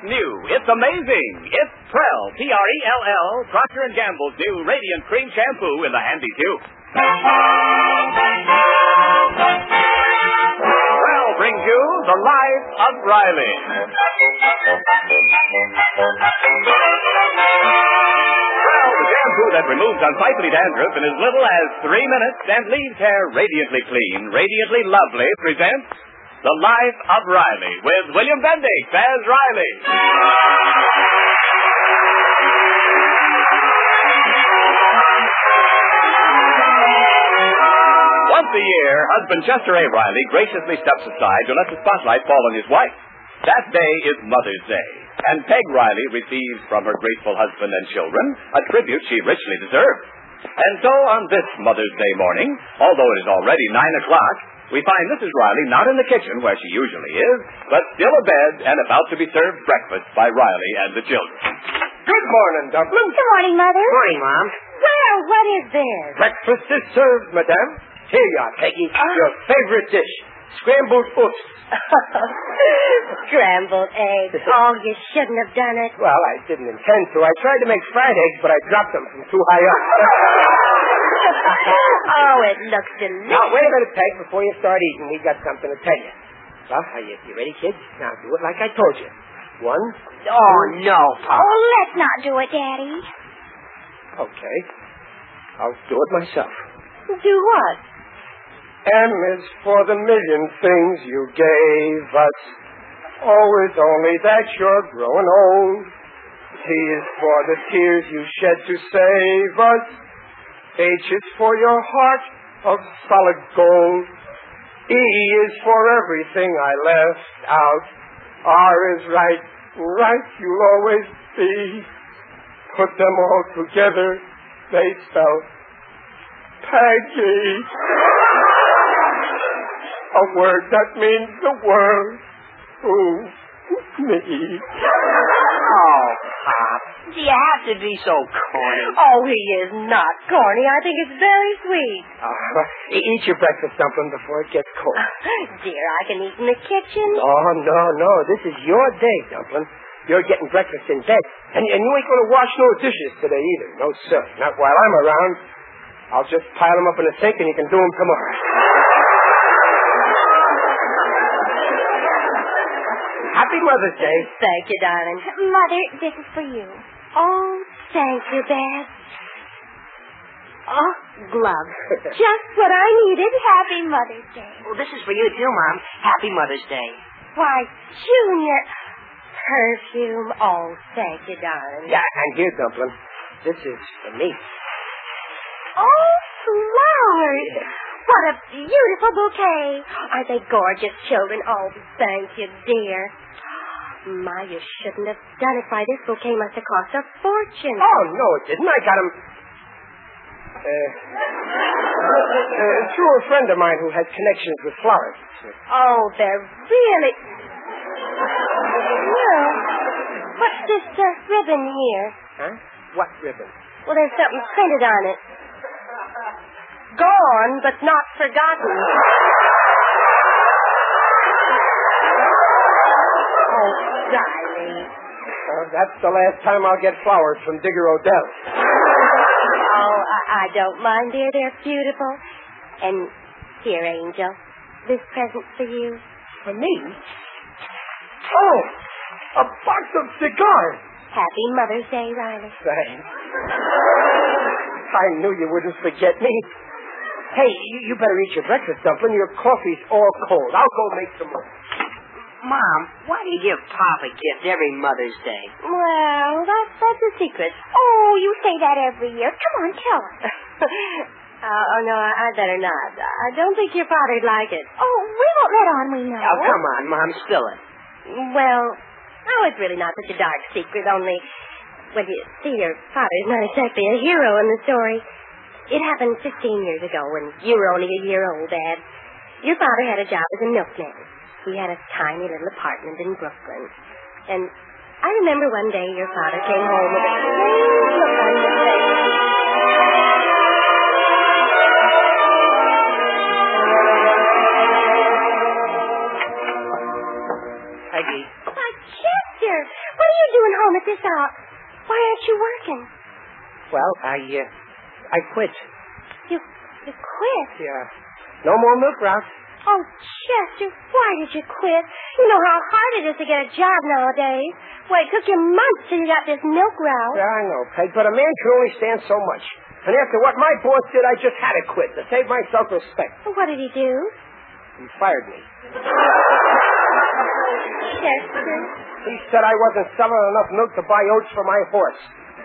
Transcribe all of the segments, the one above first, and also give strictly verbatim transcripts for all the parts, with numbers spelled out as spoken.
new. It's amazing. It's Prell, P R E L L, Procter and Gamble's new Radiant Cream Shampoo in the handy tube. Prell brings you The Life of Riley. Prell, the shampoo that removes unsightly dandruff in as little as three minutes and leaves hair radiantly clean, radiantly lovely, presents The Life of Riley with William Bendix as Riley. Once a year, husband Chester A. Riley graciously steps aside to let the spotlight fall on his wife. That day is Mother's Day, and Peg Riley receives from her grateful husband and children a tribute she richly deserves. And so on this Mother's Day morning, although it is already nine o'clock, we find Missus Riley not in the kitchen where she usually is, but still abed and about to be served breakfast by Riley and the children. Good morning, Dumpling. Good morning, Mother. Morning, Mom. Well, what is this? Breakfast is served, Madame. Here you are, Peggy. Uh, Your favorite dish, scrambled oops. Scrambled eggs. Oh, you shouldn't have done it. Well, I didn't intend to. I tried to make fried eggs, but I dropped them from too high up. Oh, it looks delicious. Now, wait a minute, Peg, before you start eating. We got something to tell you. Well, are you, you ready, kids? Now, do it like I told you. One. Oh, two, no, Pop. Oh, let's not do it, Daddy. Okay. I'll do it myself. Do what? M is for the million things you gave us. O is only that you're growing old. T is for the tears you shed to save us. H is for your heart of solid gold. E is for everything I left out. R is right, right you'll always be. Put them all together, they spell Peggy. A word that means the world to me. Oh, Pop, do you have to be so corny? Oh, he is not corny. I think it's very sweet. Uh, eat your breakfast, Dumpling, before it gets cold. Dear, I can eat in the kitchen. Oh, no, no. This is your day, Dumpling. You're getting breakfast in bed. And, and you ain't going to wash no dishes today either. No, sir. Not while I'm around. I'll just pile them up in the sink and you can do them tomorrow. Happy Mother's Day. Thank you, darling. Mother, this is for you. Oh, thank you, Beth. Oh, gloves. Just what I needed. Happy Mother's Day. Well, this is for you, too, Mom. Happy Mother's Day. Why, Junior. Perfume. Oh, thank you, darling. Yeah, and here, Dumpling. This is for me. Oh, flowers. What a beautiful bouquet. Aren't they gorgeous, children? Oh, thank you, dear. My, you shouldn't have done it. Why, this bouquet must have cost a fortune. Oh, no, it didn't. I got them uh, uh, through a friend of mine who had connections with florists. Oh, they're really... Well, what's this uh, ribbon here? Huh? What ribbon? Well, there's something printed on it. Gone, but not forgotten. Oh, Riley. Uh, that's the last time I'll get flowers from Digger Odell. Oh, I, I don't mind, dear. They're beautiful. And here, Angel, this present for you. For me? Oh, a box of cigars. Happy Mother's Day, Riley. Thanks. I knew you wouldn't forget me. Hey, you, you better eat your breakfast, Dumpling. Your coffee's all cold. I'll go make some more. Mom, why do you give Pop a gift every Mother's Day? Well, that's, that's a secret. Oh, you say that every year. Come on, tell us. uh, oh, no, I, I better not. I don't think your father'd like it. Oh, we won't let on we know. Oh, come on, Mom, spill it. Well, oh, it's really not such a dark secret, only, well, you see, your father's not exactly a hero in the story. It happened fifteen years ago when you were only a year old, Dad. Your father had a job as a milkman. He had a tiny little apartment in Brooklyn. And I remember one day your father came home with a strange look on his face. Peggy. Why, Chester, are you doing home at this hour? Why aren't you working? Well, I, uh, I quit. You, you quit? Yeah. No more milk routes. Oh, Chester, why did you quit? You know how hard it is to get a job nowadays. Well, it took you months till you got this milk route. Yeah, I know, Peg, but a man can only stand so much. And after what my boss did, I just had to quit to save my self-respect. Well, what did he do? He fired me. Chester. He said I wasn't selling enough milk to buy oats for my horse.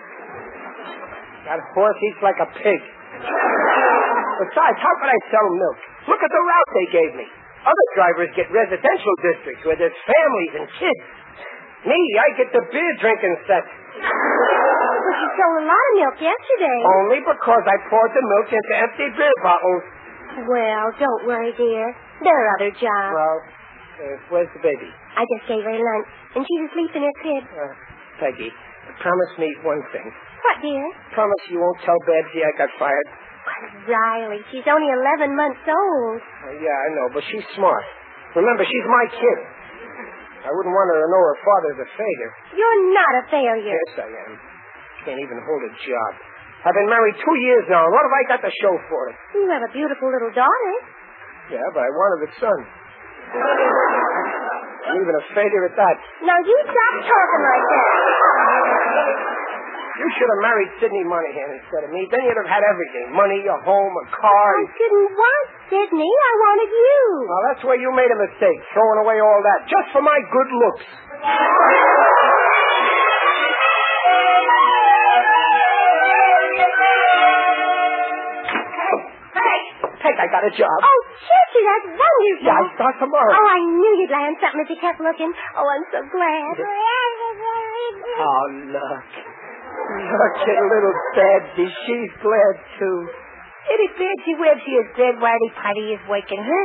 That horse eats like a pig. Besides, how could I sell milk? Look at the route they gave me. Other drivers get residential districts where there's families and kids. Me, I get the beer drinking set. Well, you sold a lot of milk yesterday. Only because I poured the milk into empty beer bottles. Well, don't worry, dear. There are other jobs. Well, uh, where's the baby? I just gave her lunch, and she's asleep in her crib. Uh, Peggy, promise me one thing. What, dear? Promise you won't tell Babsy I got fired. Why, Riley, she's only eleven months old. Uh, yeah, I know, but she's smart. Remember, she's my kid. I wouldn't want her to know her father's a failure. You're not a failure. Yes, I am. Can't even hold a job. I've been married two years now. What have I got to show for it? You have a beautiful little daughter. Yeah, but I wanted a son. I'm even a failure at that. Now, you stop talking like that. You should have married Sidney Monahan instead of me. Then you'd have had everything. Money, a home, a car. I didn't want Sidney. I wanted you. Well, that's where you made a mistake, throwing away all that, just for my good looks. Peg, I got a job. Oh, Chester, that's wonderful. Yeah, I start tomorrow. Oh, I knew you'd land something if you kept looking. Oh, I'm so glad. Oh, look. Look at little Babsy. She's glad, too. Itty Babsy Websy is dead while the party is waking, huh?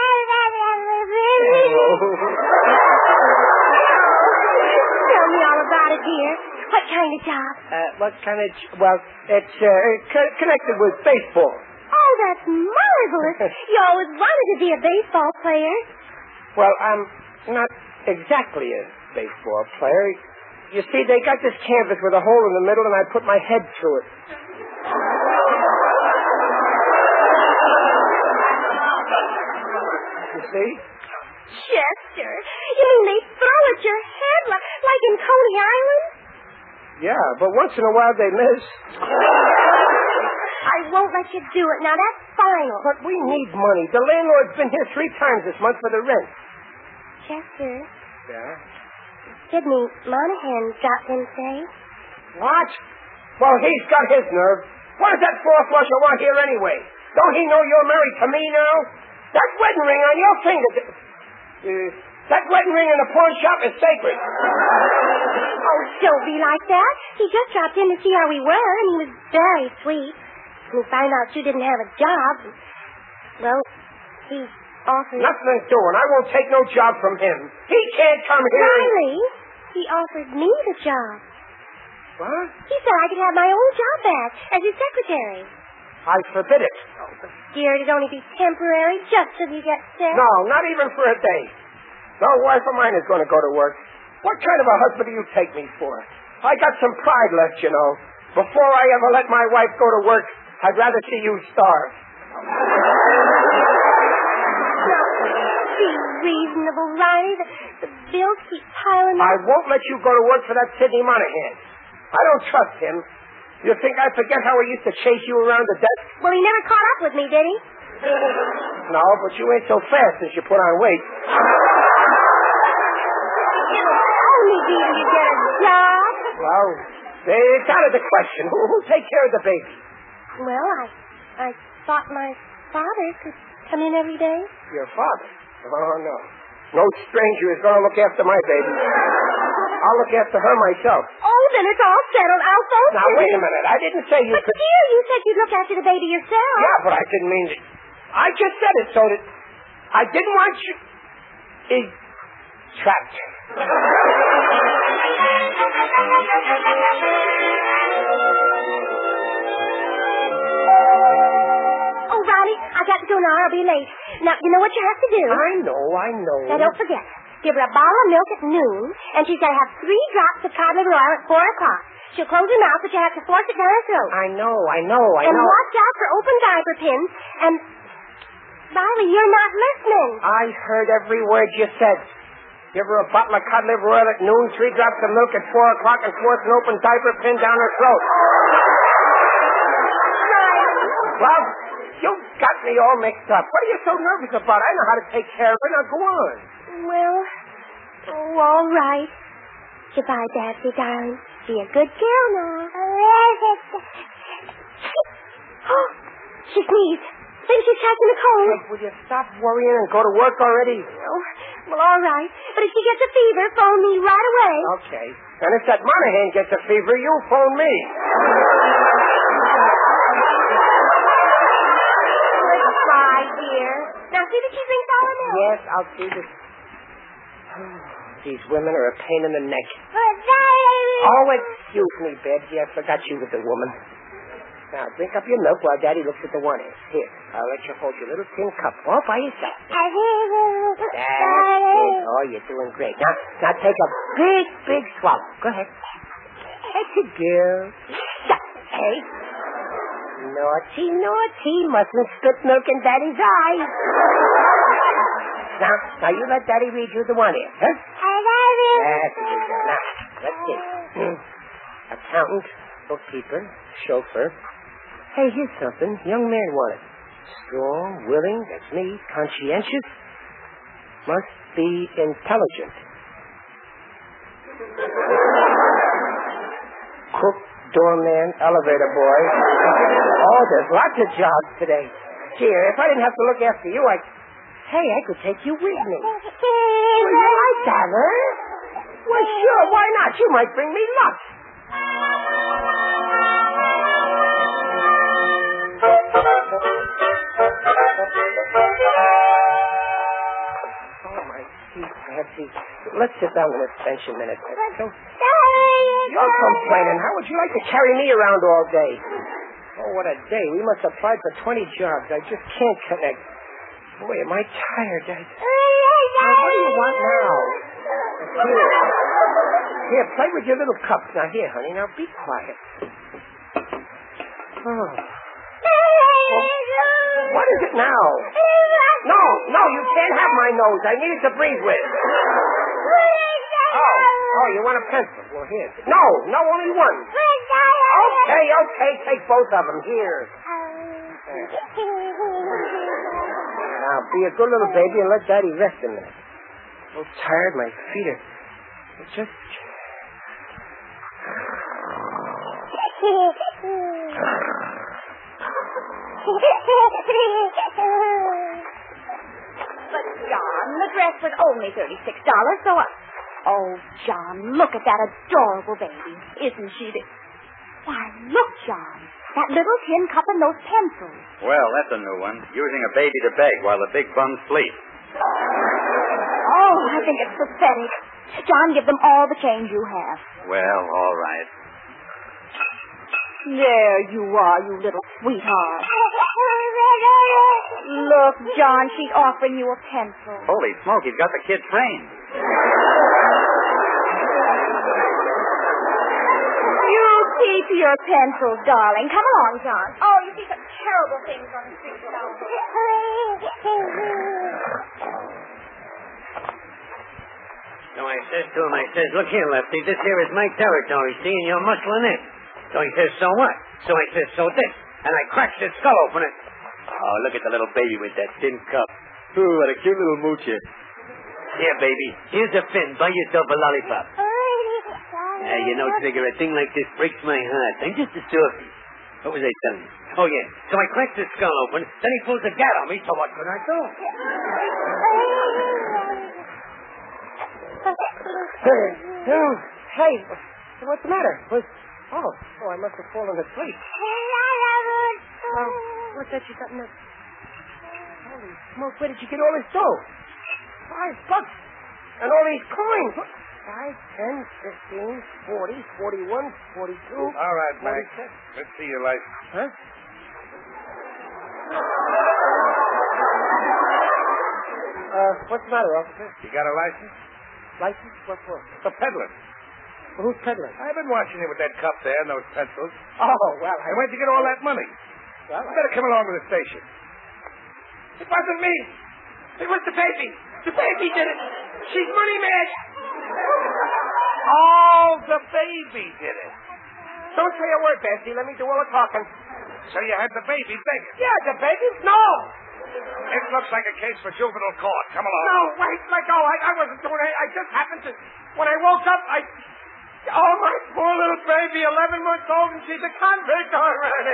Tell me all about it, dear. What kind of job? Uh, what kind of... Well, it's uh, co- connected with baseball. Oh, that's marvelous. You always wanted to be a baseball player. Well, I'm not exactly a baseball player. You see, they got this canvas with a hole in the middle, and I put my head through it. You see? Chester, you mean they throw at your head like, like in Coney Island? Yeah, but once in a while they miss. I won't let you do it. Now, that's final. But we need money. The landlord's been here three times this month for the rent. Chester, Yeah? Sidney Monahan dropped in today. What? Well, he's got his nerve. What does that four-flusher want here anyway? Don't he know you're married to me now? That wedding ring on your finger... Uh, that wedding ring in the pawn shop is sacred. Oh, don't be like that. He just dropped in to see how we were, and he was very sweet. When he found out you didn't have a job, well, he offered... Nothing doing. I won't take no job from him. He can't come here... Riley, he offered me the job. What? He said I could have my own job back as his secretary. I forbid it. Dear, it'd only be temporary, just till you get sick. No, not even for a day. No wife of mine is going to go to work. What kind of a husband do you take me for? I got some pride left, you know. Before I ever let my wife go to work, I'd rather see you starve. Now, be reasonable, Riley. The, the bills keep piling up. I won't let you go to work for that Sidney Monahan. I don't trust him. You think I forget how he used to chase you around the desk? Well, he never caught up with me, did he? No, but you ain't so fast since you put on weight. Only be to get a job. Well, it's out of the question. Who, who'll take care of the baby? Well, I, I thought my father could come in every day. Your father? Oh, no. No stranger is going to look after my baby. I'll look after her myself. Oh, then it's all settled. I'll phone Now, wait a minute. I didn't say you But, could... dear, you said you'd look after the baby yourself. Yeah, but I didn't mean it. I just said it so that... I didn't want you... He... Trapped. Oh, Riley, I got to go now. I'll be late. Now, you know what you have to do? I know, I know. Now, don't forget. Give her a bottle of milk at noon, and she's got to have three drops of cod liver oil at four o'clock. She'll close her mouth, but you have to force it down her throat. I know, I know, I and know. And watch out for open diaper pins. And, Riley, you're not listening. I heard every word you said. Give her a bottle of cod liver oil at noon, three drops of milk at four o'clock, and force an open diaper pin down her throat. Well, you got me all mixed up. What are you so nervous about? I know how to take care of her. Now, go on. Well, oh, all right. Goodbye, Daphne, darling. Be a good girl now. Oh, she sneezed. Maybe she's catching a cold. Hey, will you stop worrying and go to work already? Oh, well, all right. But if she gets a fever, phone me right away. Okay. And if that Monahan gets a fever, you phone me. Goodbye, dear. Now, see that she drinks all of it. Yes, I'll see this. These women are a pain in the neck. Oh, excuse me, Bed. Yeah, I forgot you was a woman. Now, drink up your milk while Daddy looks at the one. Here, I'll let you hold your little tin cup all by yourself. That's it. Oh, you're doing great. Now, now take a big, big swallow. Go ahead. That's a girl. Hey. Naughty, naughty. Mustn't spit milk in Daddy's eyes. Now, now you let Daddy read you the one here, huh? That's a good girl. Now, let's see. Accountant, bookkeeper, chauffeur. Hey, here's something. Young man wanted. Strong, willing, that's me. Conscientious. Must be intelligent. Cook, doorman, elevator boy. Oh, there's lots of jobs today. Here, if I didn't have to look after you, I'd... Hey, I could take you with me. Well, you like that, huh? Well, sure, why not? You might bring me luck. Oh, my teeth, Patsy. Let's sit down on this bench a minute. So, you're complaining. How would you like to carry me around all day? Oh, what a day. We must have applied for twenty jobs. I just can't connect. Boy, am I tired. I... Now, what do you want now? Here. Here, play with your little cups. Now, here, honey. Now, be quiet. Oh. What is it now? No, no, you can't have my nose. I need it to breathe with. Oh, oh, you want a pencil? Well, here. No, no, only one. Okay, okay, take both of them. Here. Now, be a good little baby and let Daddy rest a minute. I'm so tired, my feet are... It's just... But, John, the dress was only thirty-six dollars, so I... Oh, John, look at that adorable baby. Isn't she the... Why, look, John. That little tin cup and those pencils. Well, that's a new one. Using a baby to beg while the big bums sleep. Oh, I think it's pathetic. John, give them all the change you have. Well, all right. There you are, you little sweetheart. Look, John, she's offering you a pencil. Holy smoke, he's got the kid framed. You keep your pencils, darling. Come along, John. Oh, you see such terrible things on the street. So I says to him, I says, look here, Lefty, this here is my territory, see, and you're muscling in. So he says, so what? So I says, so this. And I cracks his skull open and... Oh, look at the little baby with that tin cup. Ooh, what a cute little moocher. Here, baby, here's a fin. Buy yourself a lollipop. Uh, you know, Trigger, a thing like this breaks my heart. I'm just a softy. What was I telling you? Oh, yeah. So I cracked his skull open, then he pulls a gat on me, so what could I do? Hey, what's the matter? What? Oh, oh, I must have fallen asleep. Oh, what's that you got in that? Holy smoke, where did you get all this dough? Five bucks. And all these coins. Five, ten, fifteen, forty, forty-one, forty-two. All right, Mac. Let's see your license. Huh? Uh, what's the matter, officer? You got a license? License? What for? The peddler. Who's peddling? I've been watching you with that cup there and those pencils. Oh, well, And where'd you get all that money? Well, You better come along to the station. It wasn't me. It was the baby. The baby did it. She's money mad. Oh, the baby did it. Don't say a word, Bessie. Let me do all the talking. So you had the baby begging. Yeah, the baby? No. It looks like a case for juvenile court. Come along. No, wait, let go. I, I wasn't doing it. I just happened to... When I woke up, I... Oh, my poor little baby, eleven months old, and she's a convict already.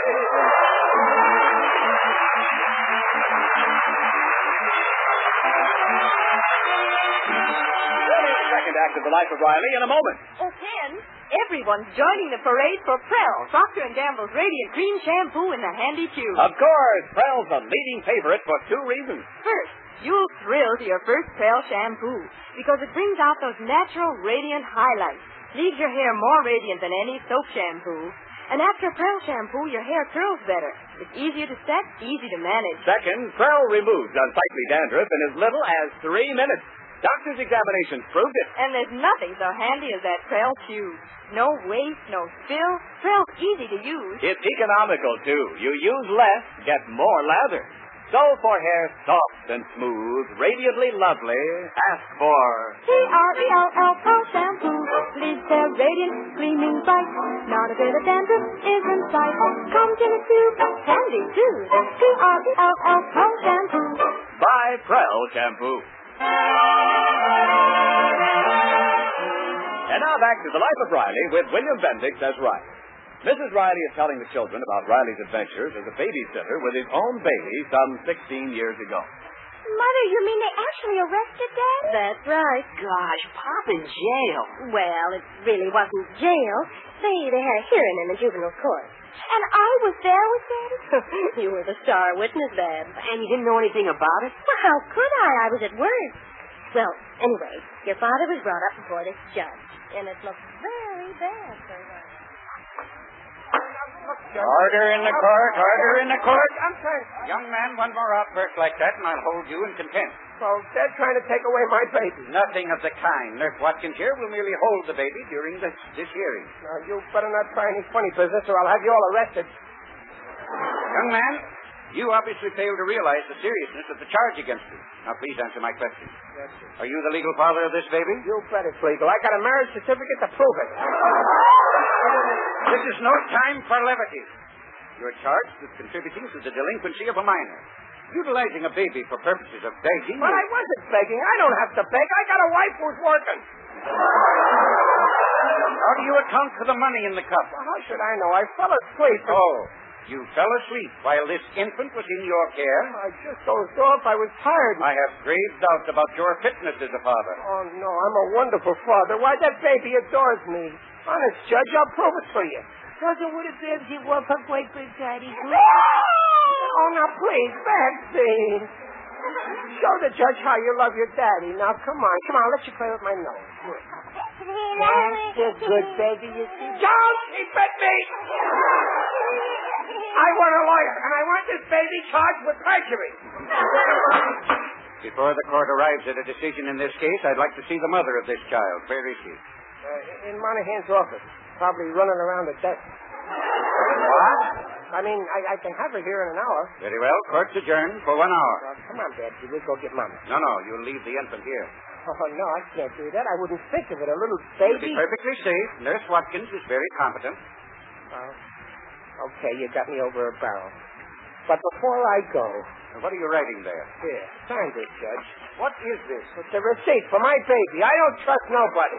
Second act of the life of Riley in a moment. Oh, Ken, everyone's joining the parade for Prell, Procter and Gamble's Radiant Cream Shampoo in the handy tube. Of course, Prell's the leading favorite for two reasons. First, you'll thrill to your first Prell shampoo because it brings out those natural radiant highlights, leaves your hair more radiant than any soap shampoo. And after Prell shampoo, your hair curls better. It's easier to set, easy to manage. Second, Prell removes unsightly dandruff in as little as three minutes. Doctor's examinations proved it. And there's nothing so handy as that Prell tube. No waste, no spill. Prell's easy to use. It's economical, too. You use less, get more lather. So for hair soft and smooth, radiantly lovely, ask for... P R E L L Prell Shampoo. Leaves hair radiant, gleaming bright. Not a bit of dandruff is in sight. Comes in a tube, handy too. P R E L L Prell Shampoo. Buy Prell Shampoo. And now back to the life of Riley with William Bendix as Riley. Missus Riley is telling the children about Riley's adventures as a babysitter with his own baby some sixteen years ago. Mother, you mean they actually arrested Dad? That's right. Gosh, Pop in jail. Well, it really wasn't jail. They, they had a hearing in the juvenile court. And I was there with Daddy? You were the star witness, Dad. And you didn't know anything about it? Well, how could I? I was at work. Well, anyway, your father was brought up before this judge. And it looked very bad for him. Order in the court, order in the court. I'm trying... Young man, one more outburst like that, and I'll hold you in contempt. So they're trying to take away my baby. Nothing of the kind. Nurse Watkins here will merely hold the baby during this, this hearing. Now, you better not try any funny business, or I'll have you all arrested. Young man, you obviously fail to realize the seriousness of the charge against you. Now, please answer my question. Yes, sir. Are you the legal father of this baby? You bet it's legal. I got a marriage certificate to prove it. This is no time for levity. You're charged with contributing to the delinquency of a minor. Utilizing a baby for purposes of begging. But I wasn't begging. I don't have to beg. I got a wife who's working. How do you account for the money in the cup? Well, how should I know? I fell asleep. And... Oh, you fell asleep while this infant was in your care? I just dozed off. I was tired. I have grave doubts about your fitness as a father. Oh, no. I'm a wonderful father. Why, that baby adores me. Honest, Judge, I'll prove it for you. Doesn't would have been he was her great big daddy. Oh, now, please, Betsy. Show the judge how you love your daddy. Now, come on. Come on, I'll let you play with my nose. That's a good baby, you see. Don't keep at me! I want a lawyer, and I want this baby charged with perjury. Before the court arrives at a decision in this case, I'd like to see the mother of this child. Where is she? Uh, in Monahan's office. Probably running around the desk. What? I mean, I, I can have her here in an hour. Very well. Court's adjourned for one hour. Well, come on, Betsy. We'll go get Mama. No, no. You'll leave the infant here. Oh, no, I can't do that. I wouldn't think of it. A little It'll baby. be perfectly safe. Nurse Watkins is very competent. Well, okay, you got me over a barrel. But before I go... What are you writing there? Here, sign this, Judge. What is this? It's a receipt for my baby. I don't trust nobody.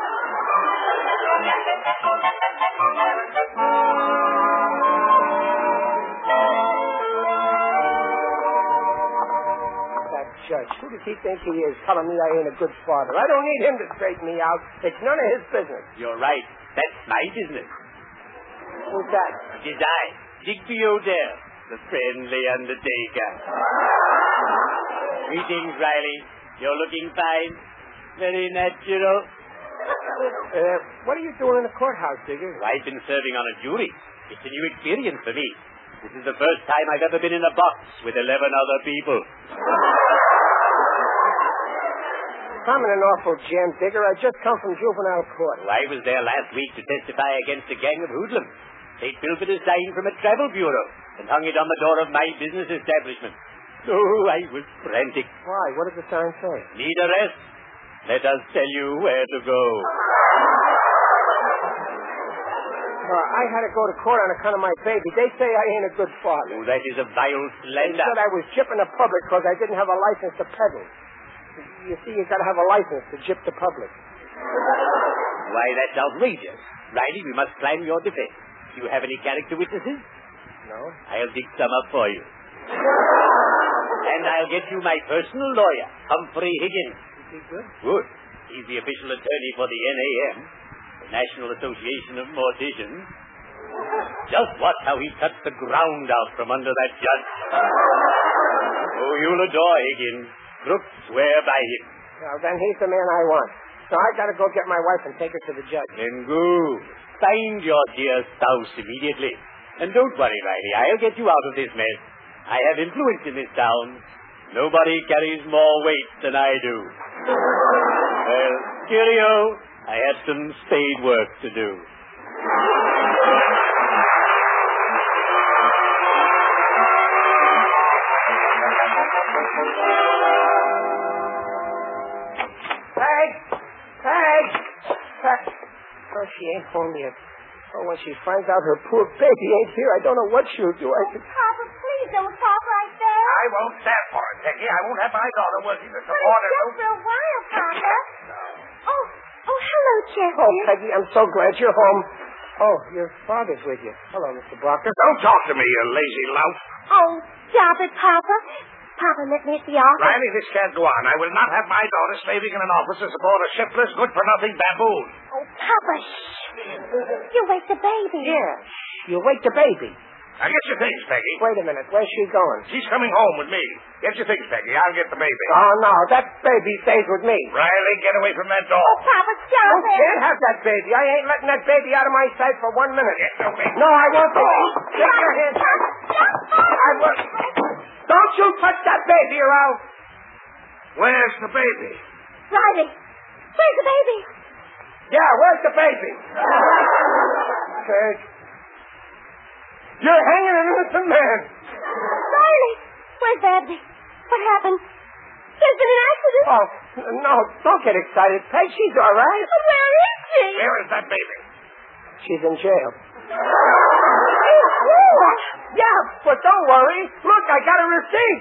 That judge, who does he think he is telling me I ain't a good father? I don't need him to straighten me out. It's none of his business. You're right. That's my business. Who's that? It is I, Digby Odell, the friendly undertaker. Greetings, Riley. You're looking fine. Very natural. Uh, what are you doing in the courthouse, Digger? I've been serving on a jury. It's a new experience for me. This is the first time I've ever been in a box with eleven other people. I'm in an awful jam, Digger. I just come from juvenile court. Well, I was there last week to testify against a gang of hoodlums. They'd pilfered a sign from a travel bureau and hung it on the door of my business establishment. Oh, I was frantic. Why? What did the sign say? Need a rest? Let us tell you where to go. Uh, I had to go to court on account of my baby. They say I ain't a good father. Oh, that is a vile slander. They said I was gypping the public because I didn't have a license to peddle. You see, you got to have a license to gyp the public. Why, that's outrageous. Riley, we must climb your defense. Do you have any character witnesses? No. I'll dig some up for you. And I'll get you my personal lawyer, Humphrey Higgins. Is he good? Good. He's the official attorney for the N A M, the National Association of Morticians. Just watch how he cuts the ground out from under that judge. Oh, you'll adore Higgins. Crooks swear by him. Well, then he's the man I want. So I got to go get my wife and take her to the judge. Then go. Find your dear spouse immediately. And don't worry, Riley. I'll get you out of this mess. I have influence in this town. Nobody carries more weight than I do. Well, cheerio. I have some spade work to do. Peg! Peg! Peg! Oh, she ain't home yet. Oh, when she finds out her poor baby ain't here, I don't know what she'll do. I could... Papa, please don't talk like that. I won't stand for it, Peggy. I won't have my daughter working to But support it's her. just for a while, Papa. Oh, oh, hello, Chester. Oh, Peggy, I'm so glad you're home. Oh, your father's with you. Hello, Mister Barker. Don't talk to me, you lazy lout. Oh, stop it, Papa. Papa, let me at the office. Riley, this can't go on. I will not have my daughter slaving in an office to support a shiftless, good-for-nothing baboon. Oh, Papa, shh. You wake the baby. Yeah, you wake the baby. Now, get your things, Peggy. Wait a minute. Where's she going? She's coming home with me. Get your things, Peggy. I'll get the baby. Oh, no. That baby stays with me. Riley, get away from that door. Oh, Papa, stop You it. can't have that baby. I ain't letting that baby out of my sight for one minute. Get your baby. No, I won't. Take your hands. I won't. Don't you touch that baby or I'll... Where's the baby? Riley, where's the baby? Yeah, where's the baby? Peg. You're hanging an innocent man. Riley, where's Babsy? What happened? There's been an accident. Oh, no, don't get excited, Peg. She's all right. But where is she? Where is that baby? She's in jail. Yeah, but don't worry. Look, I got a receipt.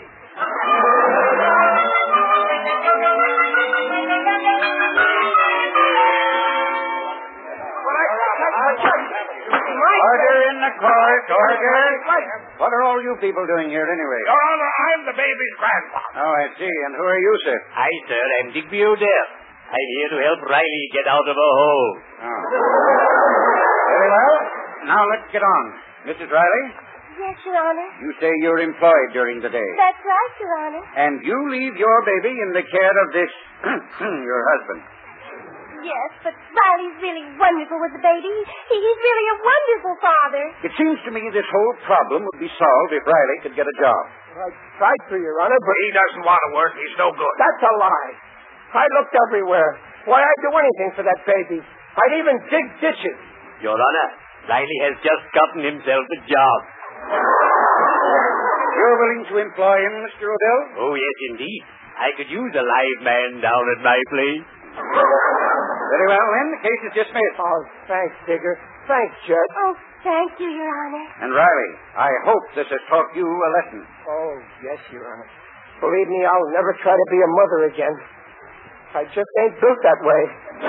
Order in the court, order. What are all you people doing here anyway? Your Honor, I'm the baby's grandfather. Oh, I see. And who are you, sir? Hi, sir. I'm Digby Odell. I'm here to help Riley get out of a hole. Oh. Very well. Now let's get on. Missus Riley, Yes, Your Honor. you say you're employed during the day. That's right, Your Honor. And you leave your baby in the care of this, your husband. Yes, but Riley's really wonderful with the baby. He, he's really a wonderful father. It seems to me this whole problem would be solved if Riley could get a job. I tried to, Your Honor, but He doesn't want to work. He's no good. that's a lie. I looked everywhere. Why, I'd do anything for that baby. I'd even dig ditches. Your Honor, Riley has just gotten himself a job. You're willing to employ him, Mister Odell? Oh, yes, indeed. I could use a live man down at my place. Very well, then. The case is dismissed. Oh, thanks, Digger. Thanks, Judge. Oh, thank you, Your Honor. And Riley, I hope this has taught you a lesson. Oh, yes, Your Honor. Believe me, I'll never try to be a mother again. I just ain't built that way.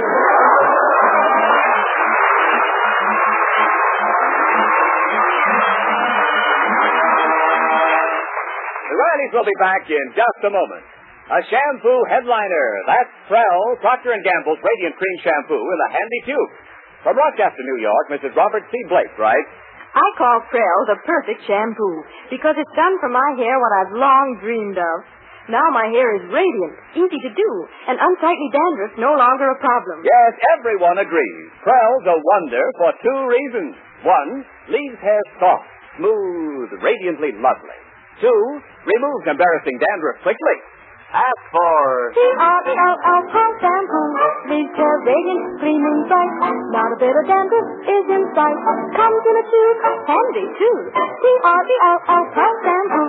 The Rileys will be back in just a moment. A shampoo headliner. That's Prell, Procter and Gamble's Radiant Cream Shampoo in a handy tube. From Rochester, New York, Missus Robert C. Blake writes, I call Prell the perfect shampoo because it's done for my hair what I've long dreamed of. Now my hair is radiant, easy to do, and unsightly dandruff no longer a problem. yes, everyone agrees. Prell's a wonder for two reasons. One, leaves hair soft, smooth, radiantly lovely. Two, removes embarrassing dandruff quickly. Ask for P R E L L Pearl Shampoo. Leaves hair radiant, gleaming bright. Not a bit of dandruff is in sight. Comes in a tube, handy too. P R E L L Pearl Shampoo.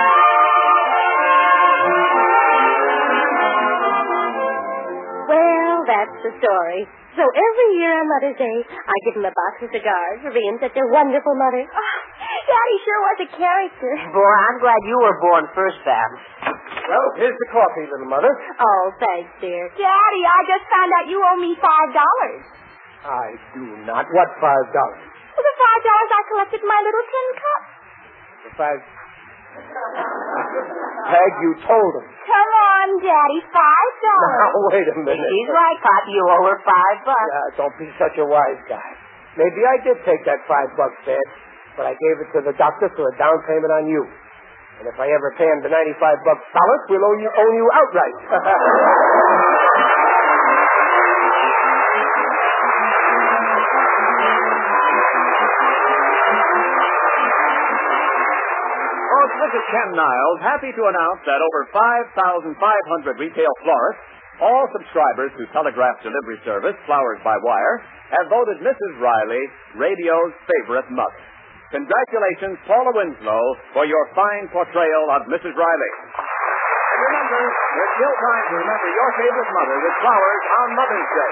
Well, that's the story. So every year on Mother's Day, I give him a box of cigars for being such a wonderful mother. Oh, Daddy sure was a character. Boy, I'm glad you were born first, Babs. Well, here's the coffee, little mother. Oh, thanks, dear. Daddy, I just found out you owe me five dollars. I do not. What five dollars? Well, the five dollars I collected in my little tin cup. The five... Peg, you told him. Come on, Daddy, five dollars. Now, wait a minute. He's right, Pop. You owe her five bucks. Yeah, don't be such a wise guy. Maybe I did take that five bucks, Dad, but I gave it to the doctor for a down payment on you. And if I ever pay him the ninety-five bucks solid, we'll owe you, owe you outright. This is Ken Niles, happy to announce that over five thousand five hundred retail florists, all subscribers to Telegraph Delivery Service, Flowers by Wire, have voted Missus Riley radio's favorite mother. Congratulations, Paula Winslow, for your fine portrayal of Missus Riley. And remember, there's still time to remember your favorite mother with flowers on Mother's Day.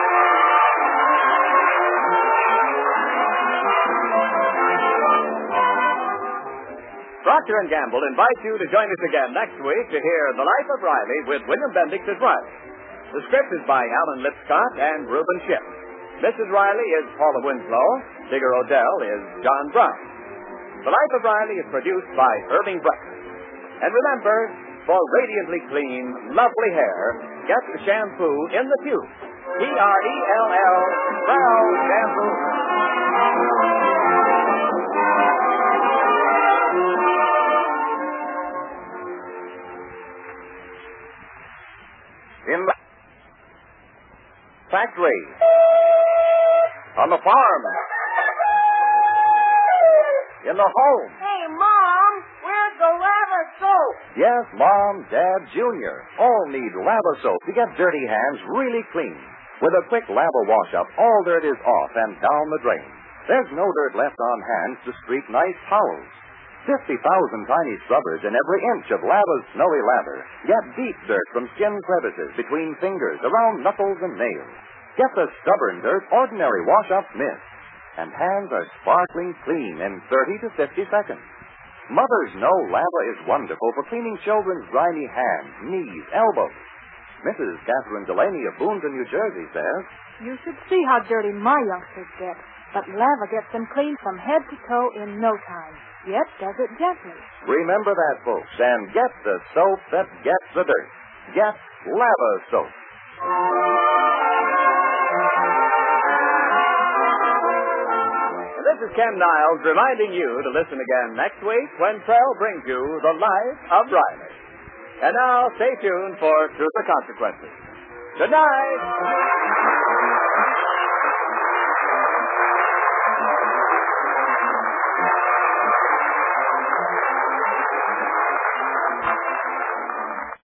Procter and Gamble invites you to join us again next week to hear The Life of Riley with William Bendix as Riley. The script is by Alan Lipscott and Reuben Ship. Missus Riley is Paula Winslow. Digger Odell is John Brown. The Life of Riley is produced by Irving Breckman. And remember, for radiantly clean, lovely hair, get the shampoo in the tube. P R E L L, Prell Shampoo. In the factory, on the farm, in the home. Hey, Mom, where's the lava soap? Yes, Mom, Dad, Junior, all need Lava Soap to get dirty hands really clean. With a quick Lava wash-up, all dirt is off and down the drain. There's no dirt left on hands to streak nice towels. fifty thousand tiny scrubbers in every inch of Lava's snowy lather get deep dirt from skin crevices between fingers, around knuckles and nails. Get the stubborn dirt ordinary wash-ups miss. And hands are sparkling clean in thirty to fifty seconds. Mothers know Lava is wonderful for cleaning children's grimy hands, knees, elbows. Missus Catherine Delaney of Boonton, New Jersey says, "You should see how dirty my youngsters get, but Lava gets them clean from head to toe in no time. Yet does it gently." Remember that, folks, and get the soap that gets the dirt. Get Lava Soap. This is Ken Niles reminding you to listen again next week when Prell brings you The Life of Riley. And now, stay tuned for Through the Consequences. Good night.